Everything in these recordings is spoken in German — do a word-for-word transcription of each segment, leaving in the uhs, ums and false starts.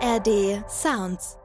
A R D Sounds.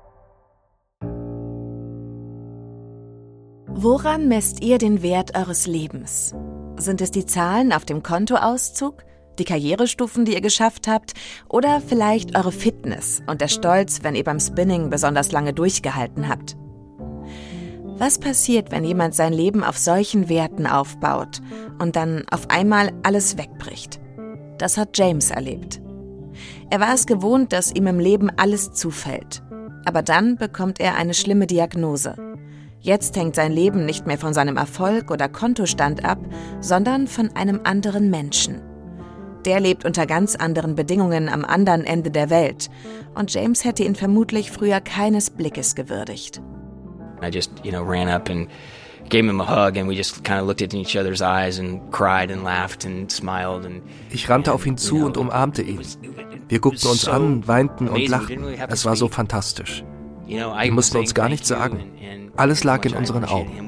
Woran messt ihr den Wert eures Lebens? Sind es die Zahlen auf dem Kontoauszug, die Karrierestufen, die ihr geschafft habt, oder vielleicht eure Fitness und der Stolz, wenn ihr beim Spinning besonders lange durchgehalten habt? Was passiert, wenn jemand sein Leben auf solchen Werten aufbaut und dann auf einmal alles wegbricht? Das hat James erlebt. Er war es gewohnt, dass ihm im Leben alles zufällt. Aber dann bekommt er eine schlimme Diagnose. Jetzt hängt sein Leben nicht mehr von seinem Erfolg oder Kontostand ab, sondern von einem anderen Menschen. Der lebt unter ganz anderen Bedingungen am anderen Ende der Welt. Und James hätte ihn vermutlich früher keines Blickes gewürdigt. I just, you know, ran up and gave him a hug and we just kind of looked at each other's eyes and cried and laughed and smiled and Ich rannte auf ihn zu und umarmte ihn. Wir guckten uns an, weinten und lachten. Es war so fantastisch. Wir mussten uns gar nichts sagen. Alles lag in unseren Augen.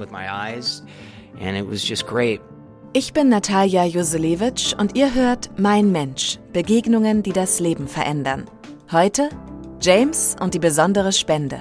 Ich bin Natalia Joselewitsch und ihr hört Mein Mensch, Begegnungen, die das Leben verändern. Heute James und die besondere Spende.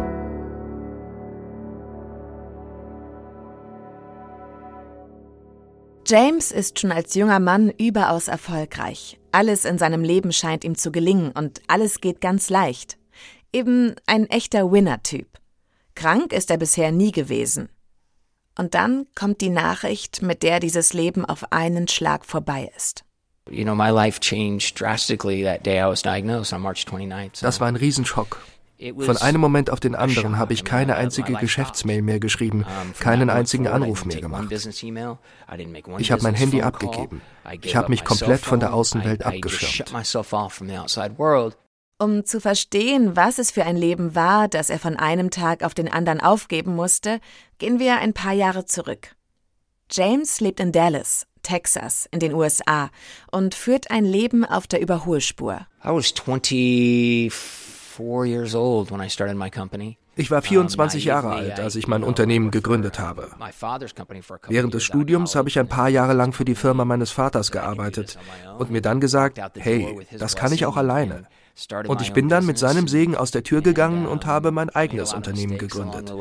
James ist schon als junger Mann überaus erfolgreich. Alles in seinem Leben scheint ihm zu gelingen und alles geht ganz leicht. Eben ein echter Winner-Typ. Krank ist er bisher nie gewesen. Und dann kommt die Nachricht, mit der dieses Leben auf einen Schlag vorbei ist. You know, my life changed drastically that day I was diagnosed on March twenty-ninth. Das war ein Riesenschock. Von einem Moment auf den anderen habe ich keine einzige Geschäftsmail mehr geschrieben, keinen einzigen Anruf mehr gemacht. Ich habe mein Handy abgegeben. Ich habe mich komplett von der Außenwelt abgeschirmt. Um zu verstehen, was es für ein Leben war, das er von einem Tag auf den anderen aufgeben musste, gehen wir ein paar Jahre zurück. James lebt in Dallas, Texas, in den U S A und führt ein Leben auf der Überholspur. I was twenty-four years old when I started my company. Ich war vierundzwanzig Jahre alt, als ich mein Unternehmen gegründet habe. Während des Studiums habe ich ein paar Jahre lang für die Firma meines Vaters gearbeitet und mir dann gesagt, hey, das kann ich auch alleine. Und ich bin dann mit seinem Segen aus der Tür gegangen und habe mein eigenes Unternehmen gegründet.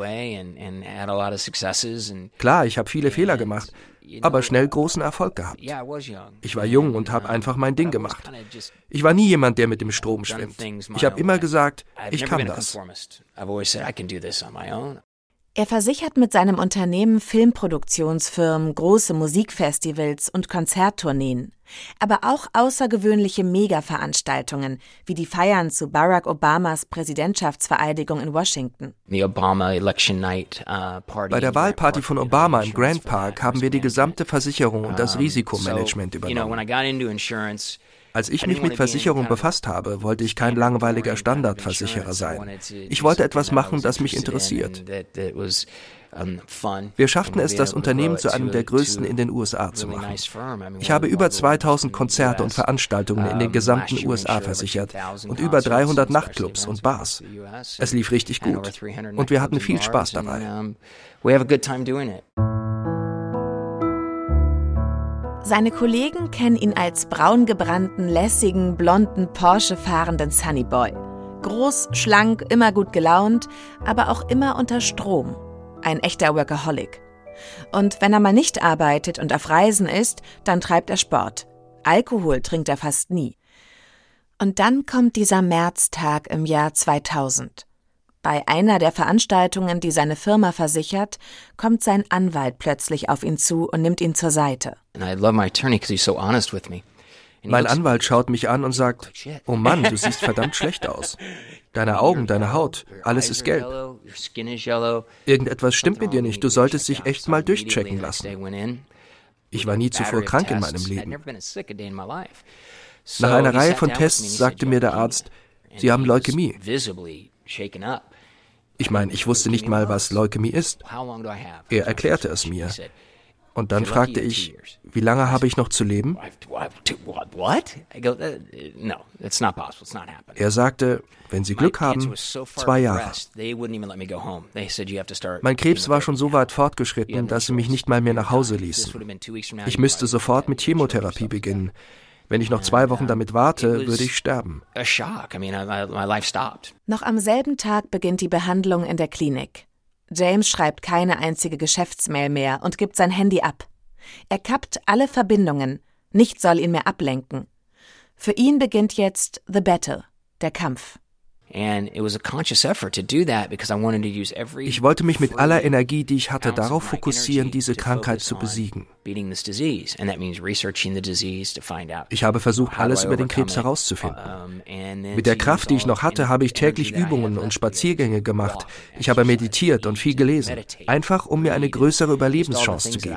Klar, ich habe viele Fehler gemacht, aber schnell großen Erfolg gehabt. Ich war jung und habe einfach mein Ding gemacht. Ich war nie jemand, der mit dem Strom schwimmt. Ich habe immer gesagt, ich kann das. Er versichert mit seinem Unternehmen Filmproduktionsfirmen, große Musikfestivals und Konzerttourneen, aber auch außergewöhnliche Mega-Veranstaltungen, wie die Feiern zu Barack Obamas Präsidentschaftsvereidigung in Washington. Bei der Wahlparty von Obama im Grant Park haben wir die gesamte Versicherung und das Risikomanagement übernommen. Als ich mich mit Versicherung befasst habe, wollte ich kein langweiliger Standardversicherer sein. Ich wollte etwas machen, das mich interessiert. Wir schafften es, das Unternehmen zu einem der größten in den U S A zu machen. Ich habe über zweitausend Konzerte und Veranstaltungen in den gesamten U S A versichert und über dreihundert Nachtclubs und Bars. Es lief richtig gut und wir hatten viel Spaß dabei. Seine Kollegen kennen ihn als braungebrannten, lässigen, blonden, Porsche-fahrenden Sunnyboy. Groß, schlank, immer gut gelaunt, aber auch immer unter Strom. Ein echter Workaholic. Und wenn er mal nicht arbeitet und auf Reisen ist, dann treibt er Sport. Alkohol trinkt er fast nie. Und dann kommt dieser Märztag im Jahr zweitausend. Bei einer der Veranstaltungen, die seine Firma versichert, kommt sein Anwalt plötzlich auf ihn zu und nimmt ihn zur Seite. Mein Anwalt schaut mich an und sagt, oh Mann, du siehst verdammt schlecht aus. Deine Augen, deine Haut, alles ist gelb. Irgendetwas stimmt mit dir nicht, du solltest dich echt mal durchchecken lassen. Ich war nie zuvor krank in meinem Leben. Nach einer Reihe von Tests sagte mir der Arzt, Sie haben Leukämie. Ich meine, ich wusste nicht mal, was Leukämie ist. Er erklärte es mir. Und dann fragte ich, wie lange habe ich noch zu leben? Er sagte, wenn Sie Glück haben, zwei Jahre. Mein Krebs war schon so weit fortgeschritten, dass sie mich nicht mal mehr nach Hause ließen. Ich müsste sofort mit Chemotherapie beginnen. Wenn ich noch zwei Wochen damit warte, würde ich sterben. Noch am selben Tag beginnt die Behandlung in der Klinik. James schreibt keine einzige Geschäftsmail mehr und gibt sein Handy ab. Er kappt alle Verbindungen, nichts soll ihn mehr ablenken. Für ihn beginnt jetzt the battle, der Kampf. Ich wollte mich mit aller Energie, die ich hatte, darauf fokussieren, diese Krankheit zu besiegen. Ich habe versucht, alles über den Krebs herauszufinden. Mit der Kraft, die ich noch hatte, habe ich täglich Übungen und Spaziergänge gemacht. Ich habe meditiert und viel gelesen, einfach um mir eine größere Überlebenschance zu geben.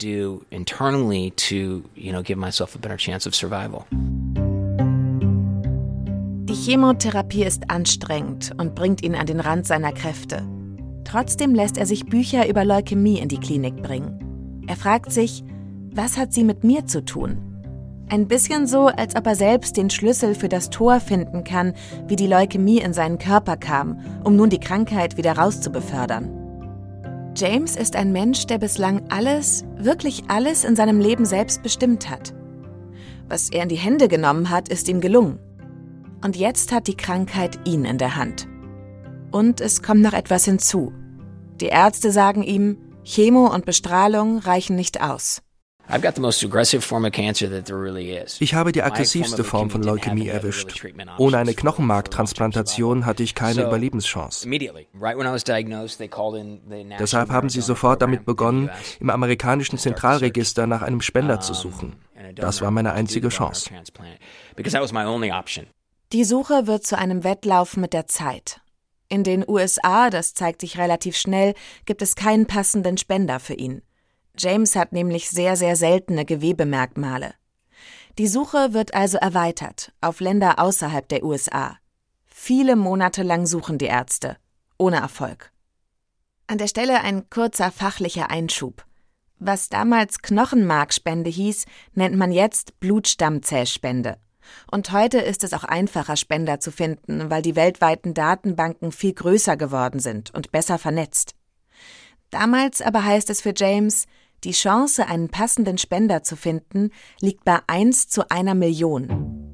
Die Chemotherapie ist anstrengend und bringt ihn an den Rand seiner Kräfte. Trotzdem lässt er sich Bücher über Leukämie in die Klinik bringen. Er fragt sich, was hat sie mit mir zu tun? Ein bisschen so, als ob er selbst den Schlüssel für das Tor finden kann, wie die Leukämie in seinen Körper kam, um nun die Krankheit wieder rauszubefördern. James ist ein Mensch, der bislang alles, wirklich alles in seinem Leben selbst bestimmt hat. Was er in die Hände genommen hat, ist ihm gelungen. Und jetzt hat die Krankheit ihn in der Hand. Und es kommt noch etwas hinzu. Die Ärzte sagen ihm, Chemo und Bestrahlung reichen nicht aus. Ich habe die aggressivste Form von Leukämie erwischt. Ohne eine Knochenmarktransplantation hatte ich keine Überlebenschance. Deshalb haben sie sofort damit begonnen, im amerikanischen Zentralregister nach einem Spender zu suchen. Das war meine einzige Chance. Die Suche wird zu einem Wettlauf mit der Zeit. In den U S A, das zeigt sich relativ schnell, gibt es keinen passenden Spender für ihn. James hat nämlich sehr, sehr seltene Gewebemerkmale. Die Suche wird also erweitert auf Länder außerhalb der U S A. Viele Monate lang suchen die Ärzte, ohne Erfolg. An der Stelle ein kurzer fachlicher Einschub. Was damals Knochenmarkspende hieß, nennt man jetzt Blutstammzellspende. Und heute ist es auch einfacher, Spender zu finden, weil die weltweiten Datenbanken viel größer geworden sind und besser vernetzt. Damals aber heißt es für James, die Chance, einen passenden Spender zu finden, liegt bei eins zu einer Million.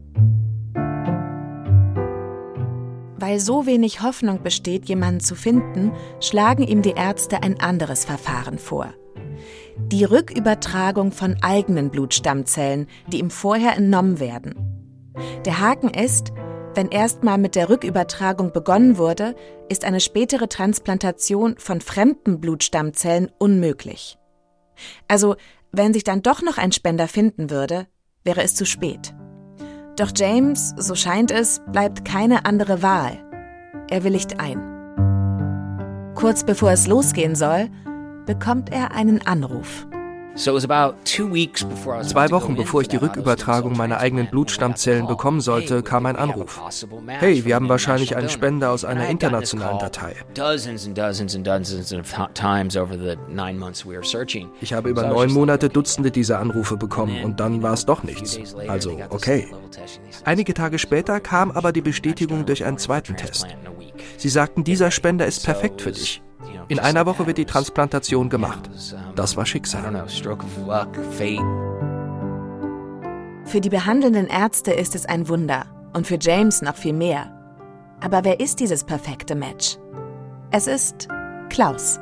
Weil so wenig Hoffnung besteht, jemanden zu finden, schlagen ihm die Ärzte ein anderes Verfahren vor. Die Rückübertragung von eigenen Blutstammzellen, die ihm vorher entnommen werden. Der Haken ist, wenn erstmal mit der Rückübertragung begonnen wurde, ist eine spätere Transplantation von fremden Blutstammzellen unmöglich. Also, wenn sich dann doch noch ein Spender finden würde, wäre es zu spät. Doch James, so scheint es, bleibt keine andere Wahl. Er willigt ein. Kurz bevor es losgehen soll, bekommt er einen Anruf. Zwei Wochen bevor ich die Rückübertragung meiner eigenen Blutstammzellen bekommen sollte, kam ein Anruf. Hey, wir haben wahrscheinlich einen Spender aus einer internationalen Datei. Ich habe über neun Monate Dutzende dieser Anrufe bekommen und dann war es doch nichts. Also, okay. Einige Tage später kam aber die Bestätigung durch einen zweiten Test. Sie sagten, dieser Spender ist perfekt für dich. In einer Woche wird die Transplantation gemacht. Das war Schicksal. Für die behandelnden Ärzte ist es ein Wunder und für James noch viel mehr. Aber wer ist dieses perfekte Match? Es ist Klaus.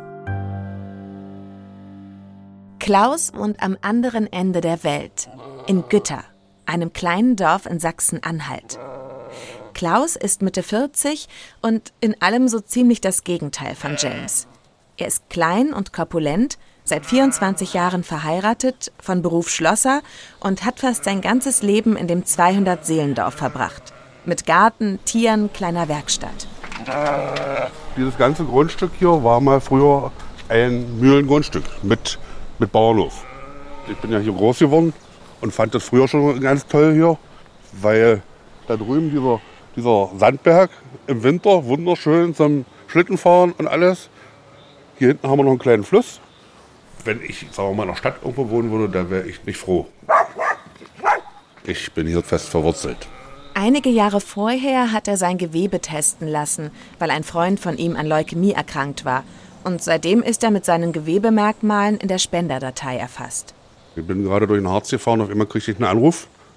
Klaus wohnt am anderen Ende der Welt, in Gütter, einem kleinen Dorf in Sachsen-Anhalt. Klaus ist Mitte vierzig und in allem so ziemlich das Gegenteil von James. Er ist klein und korpulent, seit vierundzwanzig Jahren verheiratet, von Beruf Schlosser und hat fast sein ganzes Leben in dem zweihundert-Seelendorf verbracht. Mit Garten, Tieren, kleiner Werkstatt. Dieses ganze Grundstück hier war mal früher ein Mühlengrundstück mit, mit Bauernhof. Ich bin ja hier groß geworden und fand das früher schon ganz toll hier, weil da drüben dieser, dieser Sandberg im Winter wunderschön zum Schlittenfahren und alles. Hier hinten haben wir noch einen kleinen Fluss. Wenn ich, sagen wir mal, in der Stadt irgendwo wohnen würde, dann wäre ich nicht froh. Ich bin hier fest verwurzelt. Einige Jahre vorher hat er sein Gewebe testen lassen, weil ein Freund von ihm an Leukämie erkrankt war. Und seitdem ist er mit seinen Gewebemerkmalen in der Spenderdatei erfasst. Ich bin gerade durch den Harz gefahren, auf einmal kriegte ich einen Anruf.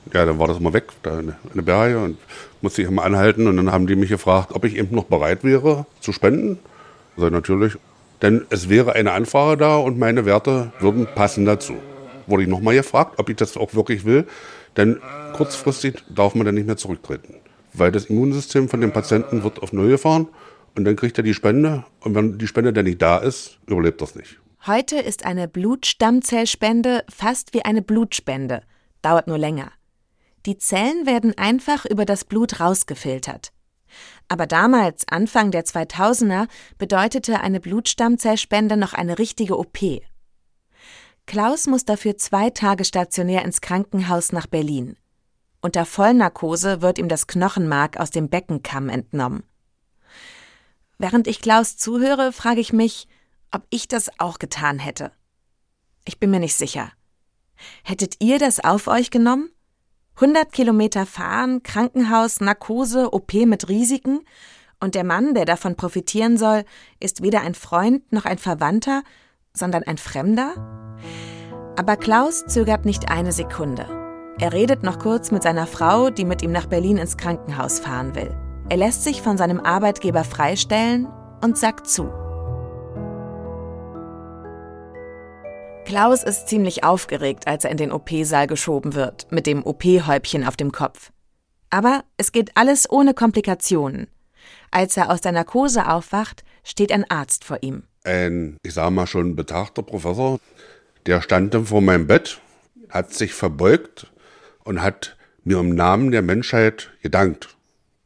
Ja, dann war das mal weg, da in der Berge, und musste ich immer anhalten. Und dann haben die mich gefragt, ob ich eben noch bereit wäre zu spenden. Also natürlich, denn es wäre eine Anfrage da und meine Werte würden passen dazu. Wurde ich nochmal gefragt, ob ich das auch wirklich will, denn kurzfristig darf man dann nicht mehr zurücktreten. Weil das Immunsystem von dem Patienten wird auf Null gefahren und dann kriegt er die Spende. Und wenn die Spende dann nicht da ist, überlebt das nicht. Heute ist eine Blutstammzellspende fast wie eine Blutspende, dauert nur länger. Die Zellen werden einfach über das Blut rausgefiltert. Aber damals, Anfang der zweitausender, bedeutete eine Blutstammzellspende noch eine richtige O P. Klaus muss dafür zwei Tage stationär ins Krankenhaus nach Berlin. Unter Vollnarkose wird ihm das Knochenmark aus dem Beckenkamm entnommen. Während ich Klaus zuhöre, frage ich mich, ob ich das auch getan hätte. Ich bin mir nicht sicher. Hättet ihr das auf euch genommen? hundert Kilometer fahren, Krankenhaus, Narkose, O P mit Risiken, und der Mann, der davon profitieren soll, ist weder ein Freund noch ein Verwandter, sondern ein Fremder? Aber Klaus zögert nicht eine Sekunde. Er redet noch kurz mit seiner Frau, die mit ihm nach Berlin ins Krankenhaus fahren will. Er lässt sich von seinem Arbeitgeber freistellen und sagt zu. Klaus ist ziemlich aufgeregt, als er in den O P-Saal geschoben wird, mit dem O P-Häubchen auf dem Kopf. Aber es geht alles ohne Komplikationen. Als er aus der Narkose aufwacht, steht ein Arzt vor ihm. Ein, ich sage mal schon, betagter Professor, der stand dann vor meinem Bett, hat sich verbeugt und hat mir im Namen der Menschheit gedankt.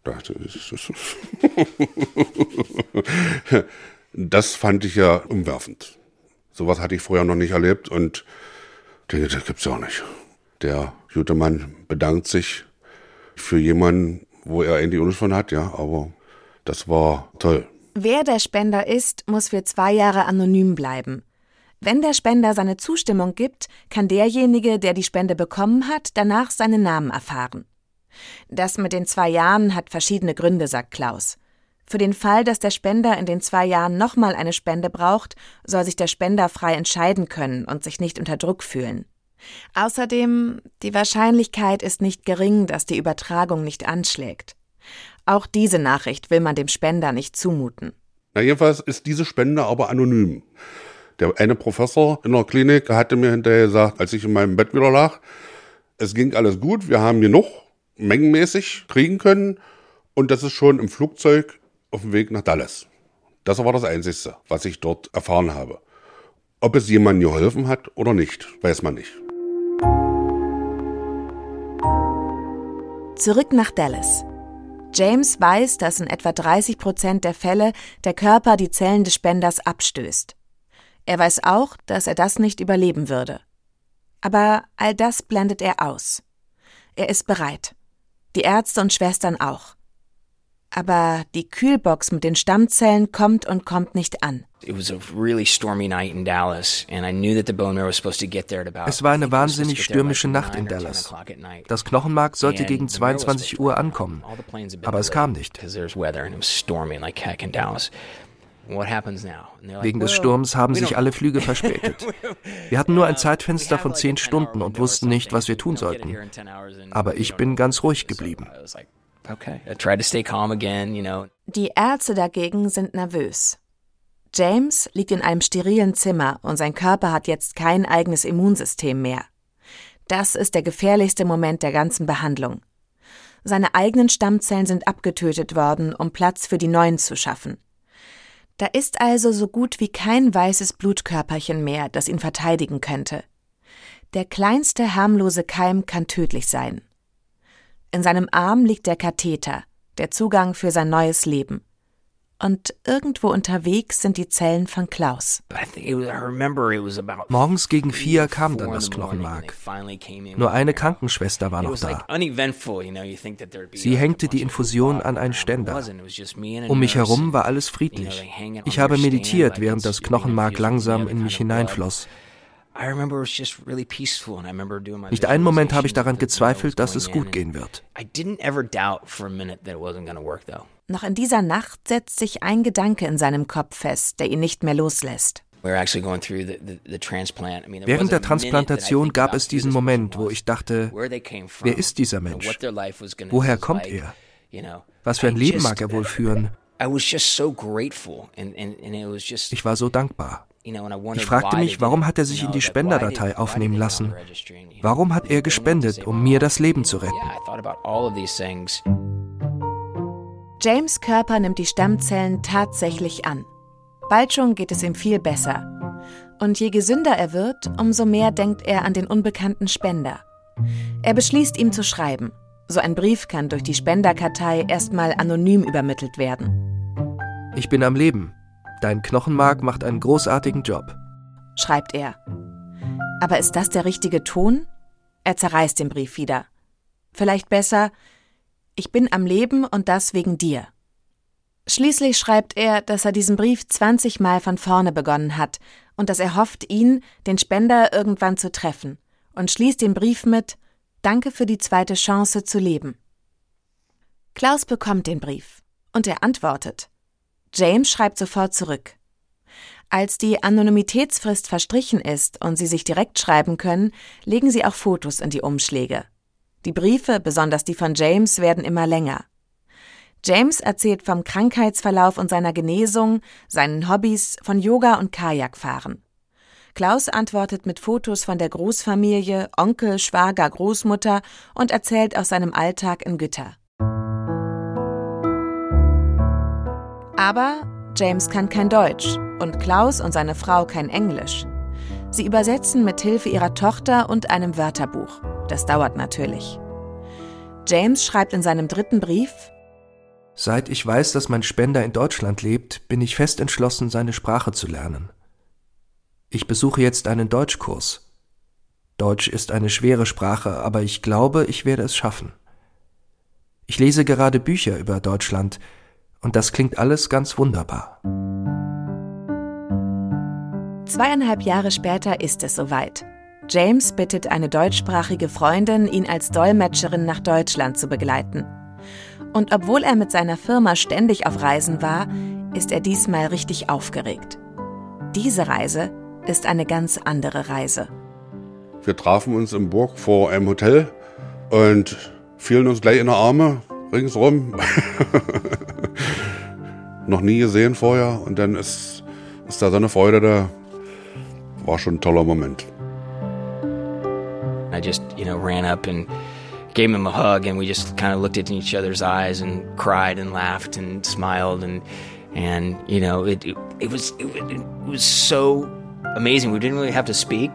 Das fand ich ja umwerfend. Sowas hatte ich vorher noch nicht erlebt und denke, das gibt's ja auch nicht. Der gute Mann bedankt sich für jemanden, wo er eigentlich Unschuld von hat, ja, aber das war toll. Wer der Spender ist, muss für zwei Jahre anonym bleiben. Wenn der Spender seine Zustimmung gibt, kann derjenige, der die Spende bekommen hat, danach seinen Namen erfahren. Das mit den zwei Jahren hat verschiedene Gründe, sagt Klaus. Für den Fall, dass der Spender in den zwei Jahren nochmal eine Spende braucht, soll sich der Spender frei entscheiden können und sich nicht unter Druck fühlen. Außerdem, die Wahrscheinlichkeit ist nicht gering, dass die Übertragung nicht anschlägt. Auch diese Nachricht will man dem Spender nicht zumuten. Na, jedenfalls ist diese Spende aber anonym. Der eine Professor in der Klinik hatte mir hinterher gesagt, als ich in meinem Bett wieder lag, es ging alles gut, wir haben genug mengenmäßig kriegen können und das ist schon im Flugzeug auf dem Weg nach Dallas. Das war das Einzige, was ich dort erfahren habe. Ob es jemandem geholfen hat oder nicht, weiß man nicht. Zurück nach Dallas. James weiß, dass in etwa dreißig Prozent der Fälle der Körper die Zellen des Spenders abstößt. Er weiß auch, dass er das nicht überleben würde. Aber all das blendet er aus. Er ist bereit. Die Ärzte und Schwestern auch. Aber die Kühlbox mit den Stammzellen kommt und kommt nicht an. Es war eine wahnsinnig stürmische Nacht in Dallas. Das Knochenmark sollte gegen zweiundzwanzig Uhr ankommen, aber es kam nicht. Wegen des Sturms haben sich alle Flüge verspätet. Wir hatten nur ein Zeitfenster von zehn Stunden und wussten nicht, was wir tun sollten. Aber ich bin ganz ruhig geblieben. Die Ärzte dagegen sind nervös. James liegt in einem sterilen Zimmer und sein Körper hat jetzt kein eigenes Immunsystem mehr. Das ist der gefährlichste Moment der ganzen Behandlung. Seine eigenen Stammzellen sind abgetötet worden, um Platz für die neuen zu schaffen. Da ist also so gut wie kein weißes Blutkörperchen mehr, das ihn verteidigen könnte. Der kleinste harmlose Keim kann tödlich sein. In seinem Arm liegt der Katheter, der Zugang für sein neues Leben. Und irgendwo unterwegs sind die Zellen von Klaus. Morgens gegen vier kam dann das Knochenmark. Nur eine Krankenschwester war noch da. Sie hängte die Infusion an einen Ständer. Um mich herum war alles friedlich. Ich habe meditiert, während das Knochenmark langsam in mich hineinfloss. Nicht einen Moment habe ich daran gezweifelt, dass es gut gehen wird. Noch in dieser Nacht setzt sich ein Gedanke in seinem Kopf fest, der ihn nicht mehr loslässt. Während der Transplantation gab es diesen Moment, wo ich dachte, wer ist dieser Mensch? Woher kommt er? Was für ein Leben mag er wohl führen? Ich war so dankbar. Ich fragte mich, warum hat er sich in die Spenderdatei aufnehmen lassen? Warum hat er gespendet, um mir das Leben zu retten? James' Körper nimmt die Stammzellen tatsächlich an. Bald schon geht es ihm viel besser. Und je gesünder er wird, umso mehr denkt er an den unbekannten Spender. Er beschließt, ihm zu schreiben. So ein Brief kann durch die Spenderkartei erstmal anonym übermittelt werden. Ich bin am Leben. Dein Knochenmark macht einen großartigen Job, schreibt er. Aber ist das der richtige Ton? Er zerreißt den Brief wieder. Vielleicht besser: Ich bin am Leben und das wegen dir. Schließlich schreibt er, dass er diesen Brief zwanzig Mal von vorne begonnen hat und dass er hofft, ihn, den Spender, irgendwann zu treffen, und schließt den Brief mit: Danke für die zweite Chance zu leben. Klaus bekommt den Brief und er antwortet. James schreibt sofort zurück. Als die Anonymitätsfrist verstrichen ist und sie sich direkt schreiben können, legen sie auch Fotos in die Umschläge. Die Briefe, besonders die von James, werden immer länger. James erzählt vom Krankheitsverlauf und seiner Genesung, seinen Hobbys, von Yoga und Kajakfahren. Klaus antwortet mit Fotos von der Großfamilie, Onkel, Schwager, Großmutter und erzählt aus seinem Alltag in Gütter. Aber James kann kein Deutsch und Klaus und seine Frau kein Englisch. Sie übersetzen mit Hilfe ihrer Tochter und einem Wörterbuch. Das dauert natürlich. James schreibt in seinem dritten Brief: Seit ich weiß, dass mein Spender in Deutschland lebt, bin ich fest entschlossen, seine Sprache zu lernen. Ich besuche jetzt einen Deutschkurs. Deutsch ist eine schwere Sprache, aber ich glaube, ich werde es schaffen. Ich lese gerade Bücher über Deutschland und das klingt alles ganz wunderbar. Zweieinhalb Jahre später ist es soweit. James bittet eine deutschsprachige Freundin, ihn als Dolmetscherin nach Deutschland zu begleiten. Und obwohl er mit seiner Firma ständig auf Reisen war, ist er diesmal richtig aufgeregt. Diese Reise ist eine ganz andere Reise. Wir trafen uns in Burg vor einem Hotel und fielen uns gleich in die Arme, ringsrum. Noch nie gesehen vorher und dann ist, ist da so eine Freude da. War schon ein toller Moment. I just, you know, ran up and gave him a hug and we just kind of looked at each other's eyes and cried and laughed and smiled and and you know, it it, it was it, it was so amazing. We didn't really have to speak.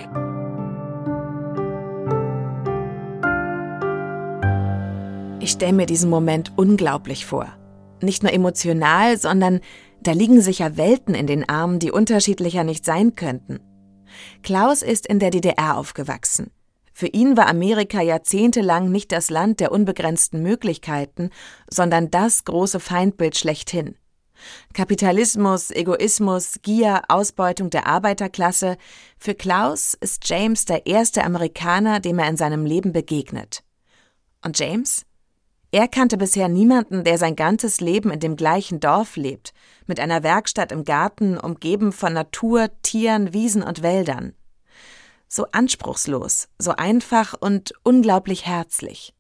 Ich stelle mir diesen Moment unglaublich vor. Nicht nur emotional, sondern da liegen sicher Welten in den Armen, die unterschiedlicher nicht sein könnten. Klaus ist in der D D R aufgewachsen. Für ihn war Amerika jahrzehntelang nicht das Land der unbegrenzten Möglichkeiten, sondern das große Feindbild schlechthin. Kapitalismus, Egoismus, Gier, Ausbeutung der Arbeiterklasse. Für Klaus ist James der erste Amerikaner, dem er in seinem Leben begegnet. Und James? Er kannte bisher niemanden, der sein ganzes Leben in dem gleichen Dorf lebt, mit einer Werkstatt im Garten, umgeben von Natur, Tieren, Wiesen und Wäldern. So anspruchslos, so einfach und unglaublich herzlich.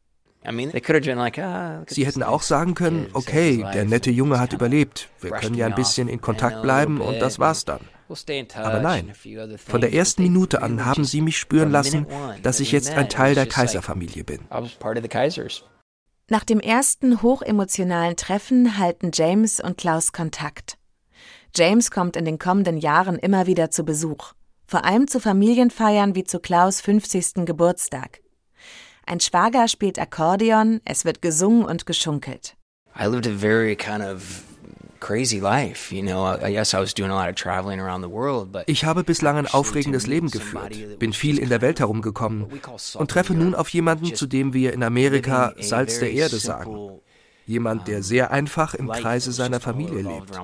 Sie hätten auch sagen können, okay, der nette Junge hat überlebt, wir können ja ein bisschen in Kontakt bleiben und das war's dann. Aber nein, von der ersten Minute an haben sie mich spüren lassen, dass ich jetzt ein Teil der Kaiserfamilie bin. Nach dem ersten hochemotionalen Treffen halten James und Klaus Kontakt. James kommt in den kommenden Jahren immer wieder zu Besuch, vor allem zu Familienfeiern wie zu Klaus' fünfzigsten Geburtstag. Ein Schwager spielt Akkordeon, es wird gesungen und geschunkelt. I lived a very kind of crazy life, you know. Yes, I was doing a lot of traveling around the world, but ich habe bislang ein aufregendes Leben geführt, bin viel in der Welt herumgekommen und treffe nun auf jemanden, zu dem wir in Amerika Salz der Erde sagen. Jemand, der sehr einfach im Kreise seiner Familie lebt.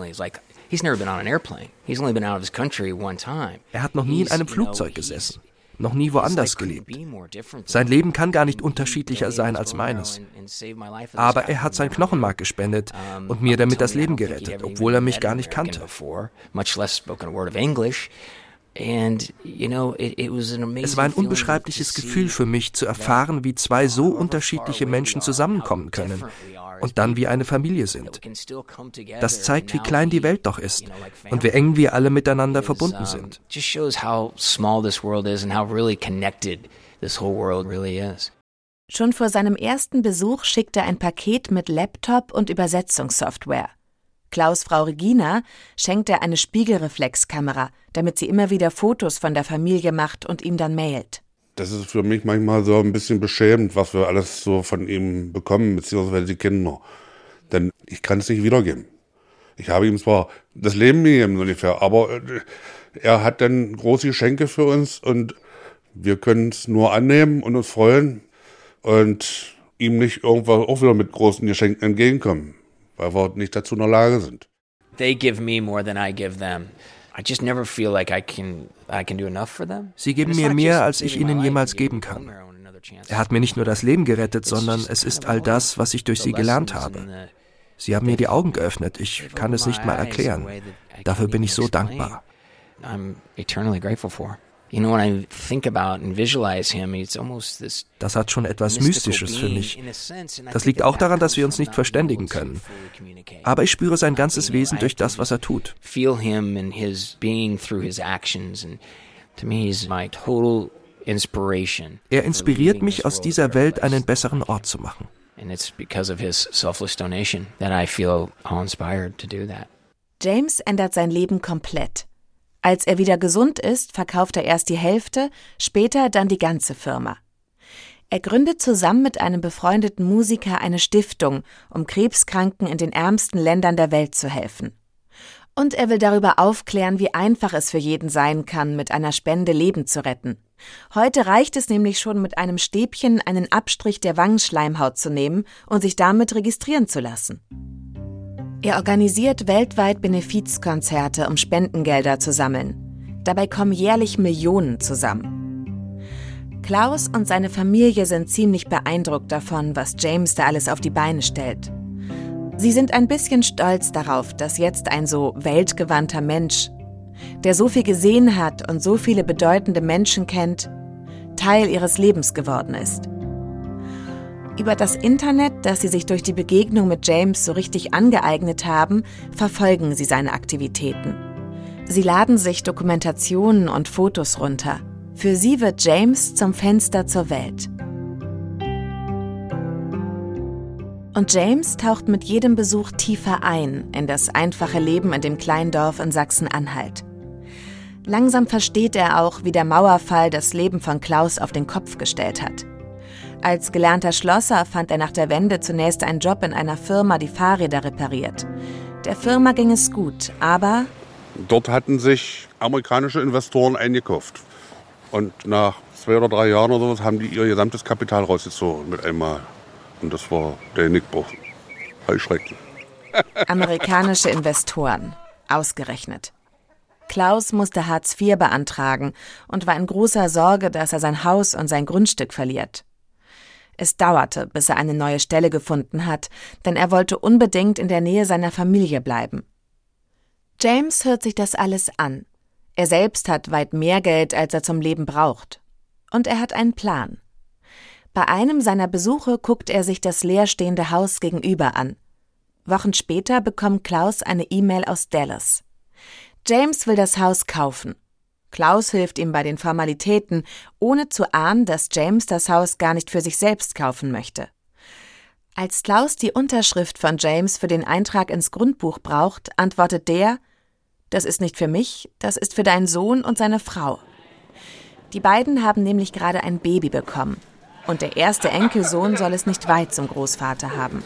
Er hat noch nie in einem Flugzeug gesessen. noch nie woanders gelebt. Sein Leben kann gar nicht unterschiedlicher sein als meines. Aber er hat sein Knochenmark gespendet und mir damit das Leben gerettet, obwohl er mich gar nicht kannte. Es war ein unbeschreibliches Gefühl für mich, zu erfahren, wie zwei so unterschiedliche Menschen zusammenkommen können und dann wie eine Familie sind. Das zeigt, wie klein die Welt doch ist und wie eng wir alle miteinander verbunden sind. Schon vor seinem ersten Besuch schickte er ein Paket mit Laptop und Übersetzungssoftware. Klaus' Frau Regina schenkt er eine Spiegelreflexkamera, damit sie immer wieder Fotos von der Familie macht und ihm dann mailt. Das ist für mich manchmal so ein bisschen beschämend, was wir alles so von ihm bekommen, beziehungsweise die Kinder. Denn ich kann es nicht wiedergeben. Ich habe ihm zwar das Leben gegeben, ungefähr, aber er hat dann große Geschenke für uns und wir können es nur annehmen und uns freuen und ihm nicht irgendwann auch wieder mit großen Geschenken entgegenkommen, weil wir nicht dazu in der Lage sind. They give me more than I give them. I just never feel like I can I can do enough for them. Sie geben mir mehr, als ich ihnen jemals geben kann. Er hat mir nicht nur das Leben gerettet, sondern es ist all das, was ich durch sie gelernt habe. Sie haben mir die Augen geöffnet. Ich kann es nicht mal erklären. Dafür bin ich so dankbar. I'm eternally grateful for. You know, when I think about and visualize him, it's almost this. Das hat schon etwas Mystisches für mich. Das liegt auch daran, dass wir uns nicht verständigen können. Aber ich spüre sein ganzes Wesen durch das, was er tut. Feel him and his being through his actions, and to me he's my total inspiration. Er inspiriert mich, aus dieser Welt einen besseren Ort zu machen. And it's because of his selfless donation that I feel all inspired to do that. James ändert sein Leben komplett. Als er wieder gesund ist, verkauft er erst die Hälfte, später dann die ganze Firma. Er gründet zusammen mit einem befreundeten Musiker eine Stiftung, um Krebskranken in den ärmsten Ländern der Welt zu helfen. Und er will darüber aufklären, wie einfach es für jeden sein kann, mit einer Spende Leben zu retten. Heute reicht es nämlich schon, mit einem Stäbchen einen Abstrich der Wangenschleimhaut zu nehmen und sich damit registrieren zu lassen. Er organisiert weltweit Benefizkonzerte, um Spendengelder zu sammeln. Dabei kommen jährlich Millionen zusammen. Klaus und seine Familie sind ziemlich beeindruckt davon, was James da alles auf die Beine stellt. Sie sind ein bisschen stolz darauf, dass jetzt ein so weltgewandter Mensch, der so viel gesehen hat und so viele bedeutende Menschen kennt, Teil ihres Lebens geworden ist. Über das Internet, das sie sich durch die Begegnung mit James so richtig angeeignet haben, verfolgen sie seine Aktivitäten. Sie laden sich Dokumentationen und Fotos runter. Für sie wird James zum Fenster zur Welt. Und James taucht mit jedem Besuch tiefer ein in das einfache Leben in dem kleinen Dorf in Sachsen-Anhalt. Langsam versteht er auch, wie der Mauerfall das Leben von Klaus auf den Kopf gestellt hat. Als gelernter Schlosser fand er nach der Wende zunächst einen Job in einer Firma, die Fahrräder repariert. Der Firma ging es gut, aber... Dort hatten sich amerikanische Investoren eingekauft. Und nach zwei oder drei Jahren oder so haben die ihr gesamtes Kapital rausgezogen mit einmal. Und das war der Nickbruch. Halt schrecklich. Amerikanische Investoren. Ausgerechnet. Klaus musste Hartz vier beantragen und war in großer Sorge, dass er sein Haus und sein Grundstück verliert. Es dauerte, bis er eine neue Stelle gefunden hat, denn er wollte unbedingt in der Nähe seiner Familie bleiben. James hört sich das alles an. Er selbst hat weit mehr Geld, als er zum Leben braucht. Und er hat einen Plan. Bei einem seiner Besuche guckt er sich das leerstehende Haus gegenüber an. Wochen später bekommt Klaus eine E-Mail aus Dallas. James will das Haus kaufen. Klaus hilft ihm bei den Formalitäten, ohne zu ahnen, dass James das Haus gar nicht für sich selbst kaufen möchte. Als Klaus die Unterschrift von James für den Eintrag ins Grundbuch braucht, antwortet der: Das ist nicht für mich, das ist für deinen Sohn und seine Frau. Die beiden haben nämlich gerade ein Baby bekommen. Und der erste Enkelsohn soll es nicht weit zum Großvater haben.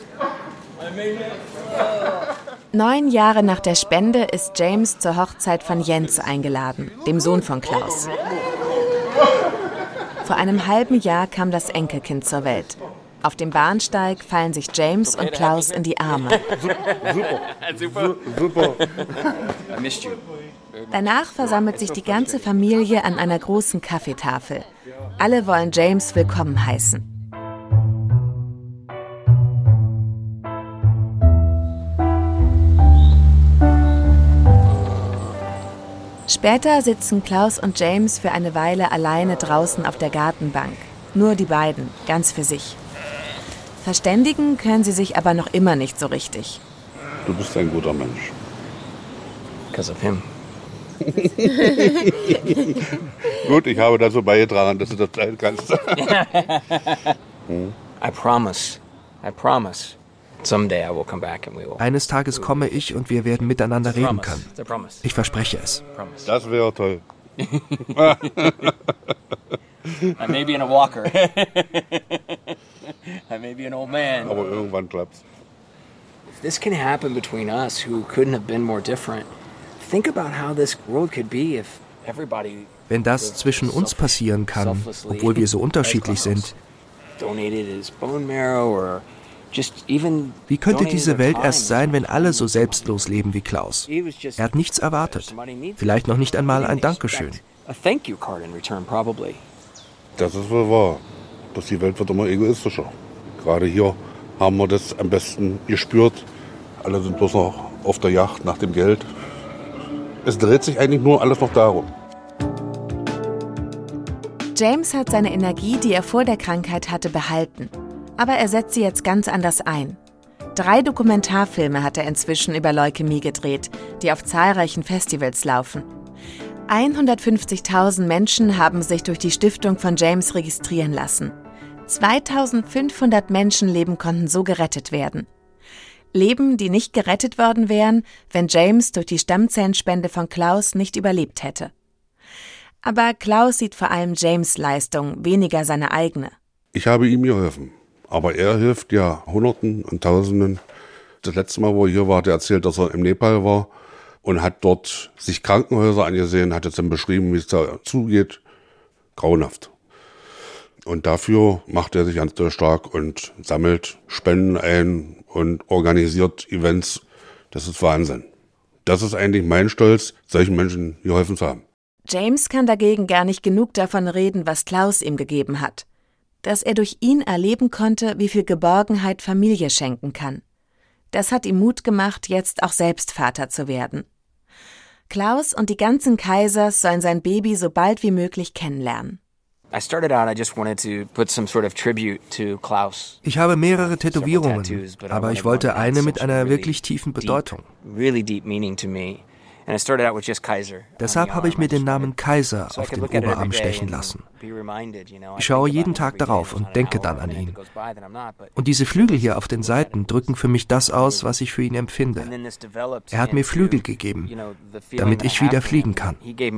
Neun Jahre nach der Spende ist James zur Hochzeit von Jens eingeladen, dem Sohn von Klaus. Vor einem halben Jahr kam das Enkelkind zur Welt. Auf dem Bahnsteig fallen sich James und Klaus in die Arme. Super. Super. I missed you. Danach versammelt sich die ganze Familie an einer großen Kaffeetafel. Alle wollen James willkommen heißen. Später sitzen Klaus und James für eine Weile alleine draußen auf der Gartenbank. Nur die beiden, ganz für sich. Verständigen können sie sich aber noch immer nicht so richtig. Du bist ein guter Mensch. Because of him. Gut, ich habe dazu beigetragen, dass du das sein kannst. hm? I promise. I promise. Someday I will come back and we will. Eines Tages komme ich und wir werden miteinander reden können. Ich verspreche es. Das wäre toll. I may be in a walker. I may be an old man. Aber irgendwann klappt's. If this can happen between us, who couldn't have been more different, think about how this world could be if everybody. Wenn das zwischen uns passieren kann, obwohl wir so unterschiedlich sind, wie könnte diese Welt erst sein, wenn alle so selbstlos leben wie Klaus? Er hat nichts erwartet. Vielleicht noch nicht einmal ein Dankeschön. Das ist wohl wahr. Dass die Welt wird immer egoistischer. Gerade hier haben wir das am besten gespürt. Alle sind bloß noch auf der Jagd nach dem Geld. Es dreht sich eigentlich nur alles noch darum. James hat seine Energie, die er vor der Krankheit hatte, behalten. Aber er setzt sie jetzt ganz anders ein. Drei Dokumentarfilme hat er inzwischen über Leukämie gedreht, die auf zahlreichen Festivals laufen. hundertfünfzigtausend Menschen haben sich durch die Stiftung von James registrieren lassen. zweitausendfünfhundert Menschenleben konnten so gerettet werden. Leben, die nicht gerettet worden wären, wenn James durch die Stammzellenspende von Klaus nicht überlebt hätte. Aber Klaus sieht vor allem James' Leistung, weniger seine eigene. Ich habe ihm geholfen, aber er hilft ja Hunderten und Tausenden. Das letzte Mal, wo er hier war, hat er erzählt, dass er im Nepal war und hat dort sich Krankenhäuser angesehen, hat jetzt dann beschrieben, wie es da zugeht. Grauenhaft. Und dafür macht er sich ganz stark und sammelt Spenden ein und organisiert Events. Das ist Wahnsinn. Das ist eigentlich mein Stolz, solchen Menschen geholfen zu haben. James kann dagegen gar nicht genug davon reden, was Klaus ihm gegeben hat. Dass er durch ihn erleben konnte, wie viel Geborgenheit Familie schenken kann. Das hat ihm Mut gemacht, jetzt auch selbst Vater zu werden. Klaus und die ganzen Kaisers sollen sein Baby so bald wie möglich kennenlernen. Ich habe mehrere Tätowierungen, aber ich wollte eine mit einer wirklich tiefen Bedeutung. Deshalb habe ich mir den Namen Kaiser auf den Oberarm stechen lassen. Ich schaue jeden Tag darauf und denke dann an ihn. Und diese Flügel hier auf den Seiten drücken für mich das aus, was ich für ihn empfinde. Er hat mir Flügel gegeben, damit ich wieder fliegen kann.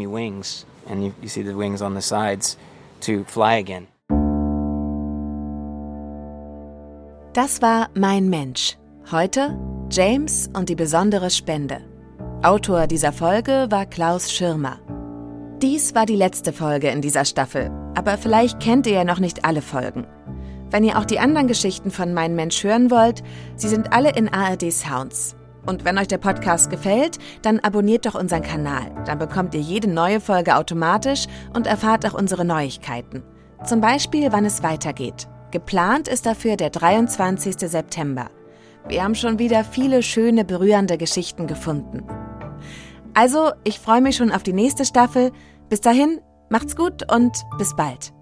Das war Mein Mensch. Heute James und die besondere Spende. Autor dieser Folge war Klaus Schirmer. Dies war die letzte Folge in dieser Staffel, aber vielleicht kennt ihr ja noch nicht alle Folgen. Wenn ihr auch die anderen Geschichten von Mein Mensch hören wollt, sie sind alle in A R D Sounds. Und wenn euch der Podcast gefällt, dann abonniert doch unseren Kanal. Dann bekommt ihr jede neue Folge automatisch und erfahrt auch unsere Neuigkeiten. Zum Beispiel, wann es weitergeht. Geplant ist dafür der dreiundzwanzigster September. Wir haben schon wieder viele schöne, berührende Geschichten gefunden. Also, ich freue mich schon auf die nächste Staffel. Bis dahin, macht's gut und bis bald.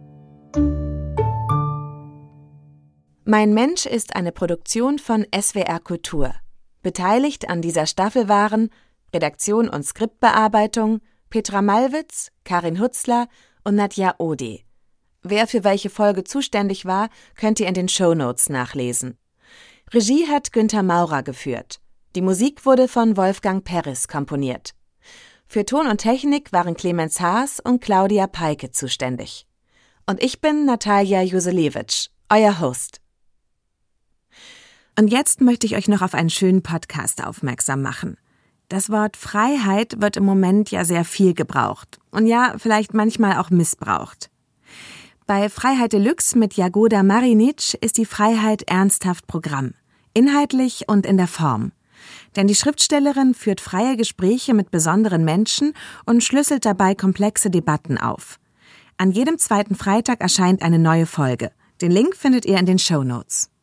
Mein Mensch ist eine Produktion von S W R Kultur. Beteiligt an dieser Staffel waren Redaktion und Skriptbearbeitung Petra Malwitz, Karin Hutzler und Nadja Ode. Wer für welche Folge zuständig war, könnt ihr in den Shownotes nachlesen. Regie hat Günther Maurer geführt. Die Musik wurde von Wolfgang Peris komponiert. Für Ton und Technik waren Clemens Haas und Claudia Peike zuständig. Und ich bin Natalia Juselewitsch, euer Host. Und jetzt möchte ich euch noch auf einen schönen Podcast aufmerksam machen. Das Wort Freiheit wird im Moment ja sehr viel gebraucht und ja, vielleicht manchmal auch missbraucht. Bei Freiheit Deluxe mit Jagoda Marinic ist die Freiheit ernsthaft Programm. Inhaltlich und in der Form. Denn die Schriftstellerin führt freie Gespräche mit besonderen Menschen und schlüsselt dabei komplexe Debatten auf. An jedem zweiten Freitag erscheint eine neue Folge. Den Link findet ihr in den Shownotes.